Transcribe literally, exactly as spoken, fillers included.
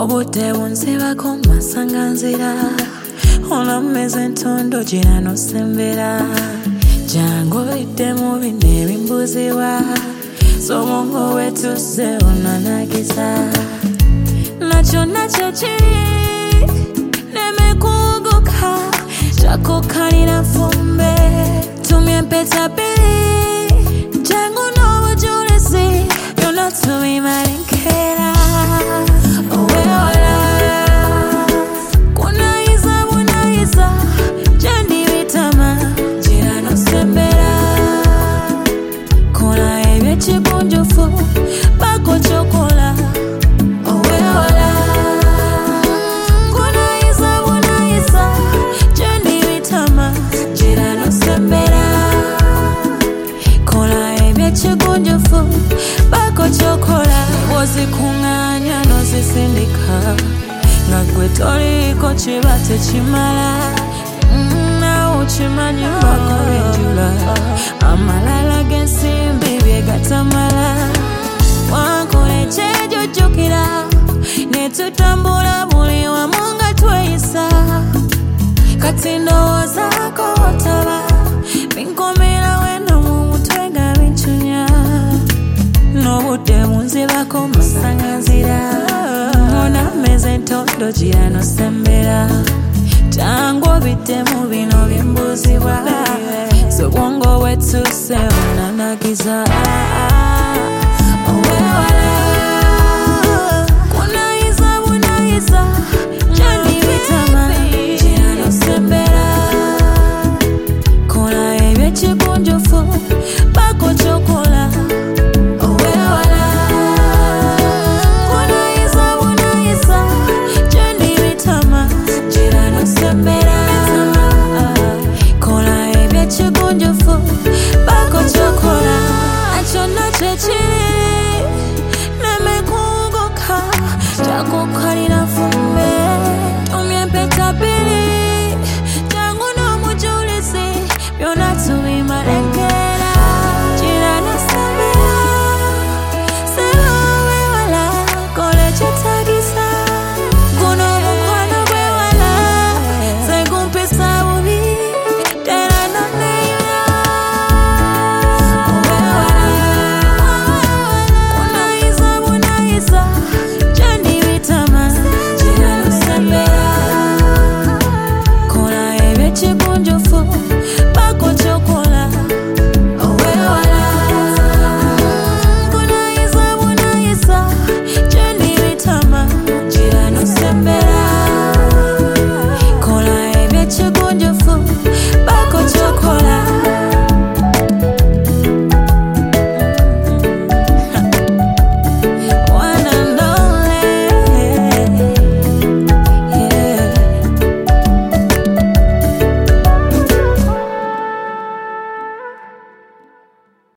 Obudde bunzibako masanganzira olameze entondo gira nosembera jangu obidde mu bino ebimbuzibwa sobongo wetuze onanagiza nakyo nakyo kiri nemekuguka kyakukalira fumbe tumye empeta bbiri jangu n'obujulizi byonna tubimalikera chibunjufu bako chokola oweola kuna isa kuna isa jendi vitama jira no sembera kola ebye chibunjufu bako chokola wozi kunganya no sisindika ngagwe toliko chibate chimala na uchimanyi bako benjula amalala gensimbi gatamala wankole kyejujjukira netutambula buli wamu nga tweyisa kati ndowoozaako otaba binkomera weno mu mutwe nga bincunya n'obudde bunzibako masanganzira onameze entondo gira nosembera jangu obidde mu bino bimbuzibwa sobongo wetuse onanagiza owewala kunayiza bunayiza jendi bitama gira nosembera kola ebyekibunjufu bako chokola owewala kunayiza bunayiza jendi bitama gira nosembera kola ebyekibunjufu bako chokola nakyo nakyo kiri nemekuguka kyakukalira fumbe